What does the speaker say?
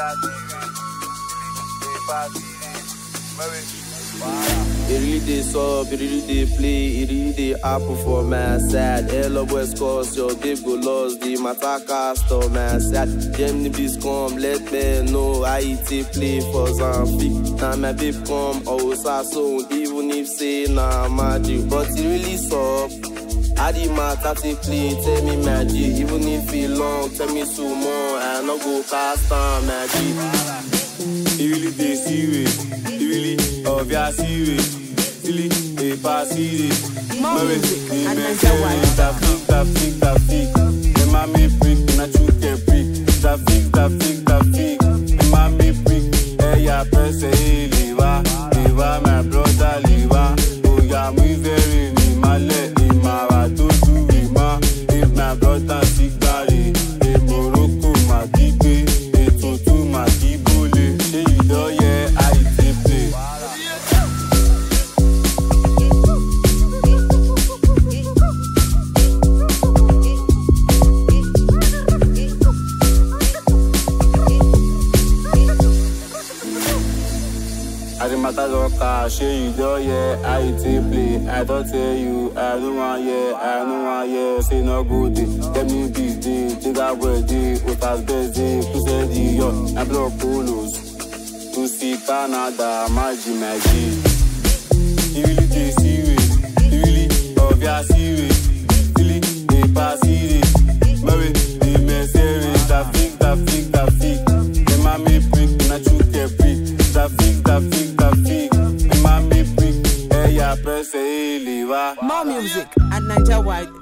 It really dey sub, it really dey play, it really dey happen for my side. Hello West Coast, your babe go lost, the matter cast on my side. Them nibbies come, let me know how it take play for Zamfik. Now my babe come, oh so even if say nah magic, but it really sub. I the matter take play, tell me magic, even if it long, tell me so more, I no go cast on magic. It really dey serious, it really obvious serious. Silly, a passy. More music at NigerWide. Traffic. The mommy prick, na chuke prick. Traffic. The mommy prick. Hey, ya press liva, my brother liva. Oh, ya me very ni male, imara to do rima. If my brother sick body, a Morocco ma dipe, a tutu ma dibole. Say you know, yeah, I take play. I the matter of cash, you do yeah, I take play. I don't tell you, I don't want yeah, say no good day. Let me be day, take that word day, with us best day, to say the yo, I blow polos, to see Canada, magic. You really dey serious, you really obvious serious, really dey pass serious, Mary, the mercenaries, traffic. The mommy prick, na chuke prick, traffic. The mommy prick, hey ya press liva. More music at NigerWide.